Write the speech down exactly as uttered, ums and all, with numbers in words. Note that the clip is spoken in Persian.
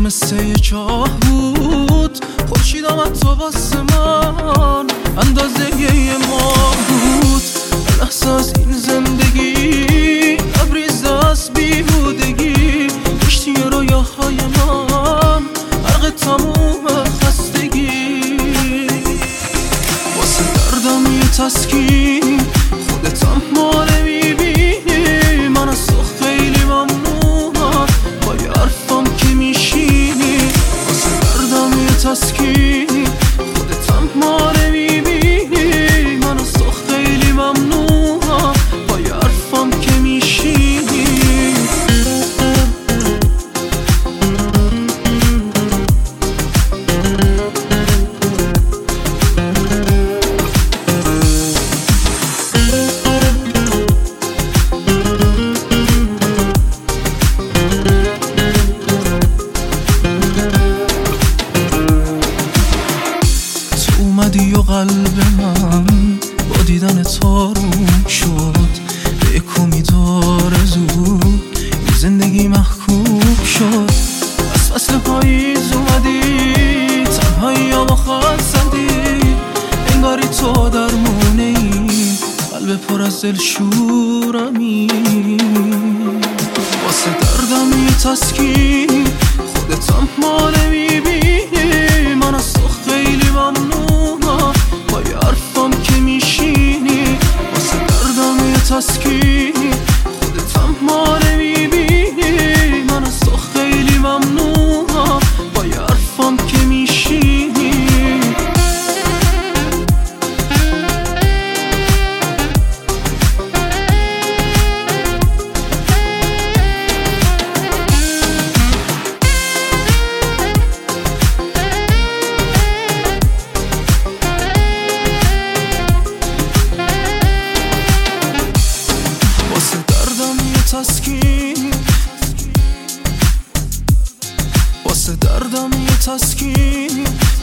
مثل یه چاه بود، خورشید آمد تو آسمان اندازه یه ماه بود. لحظه از این زندگی لبریز از بیهودگی، کشتی رویاهای من غرق تموم خستگی. واسه دردم یه تسکین، خودت اما نمیبینی. من از تو خیلی ممنونم با یه حرفم که میشینی. واسه دردم یه تسکین، خودت اما نمیبینی. من از تو خیلی ممنونم با یه حرفم که میشینی. اومدی و قلب من با دیدن تو روم شد، به امیدوار زود این زندگی محکوم شد. از فصل پاییز اومدی تنهایی با خواهد زدی، انگاری تو درمونه ای قلب پر از دلشورمی. واسه دردم یه تسکین، خودت اما نمیبینی. من از تو خیلی ممنونم با یه حرفم که میشینی. واسه دردم یه تسکین، خودت اما نمیبینی. من از تو خیلی ممنونم با یه حرفم که میشینی. تسکین، واسه دردم یه تسکین.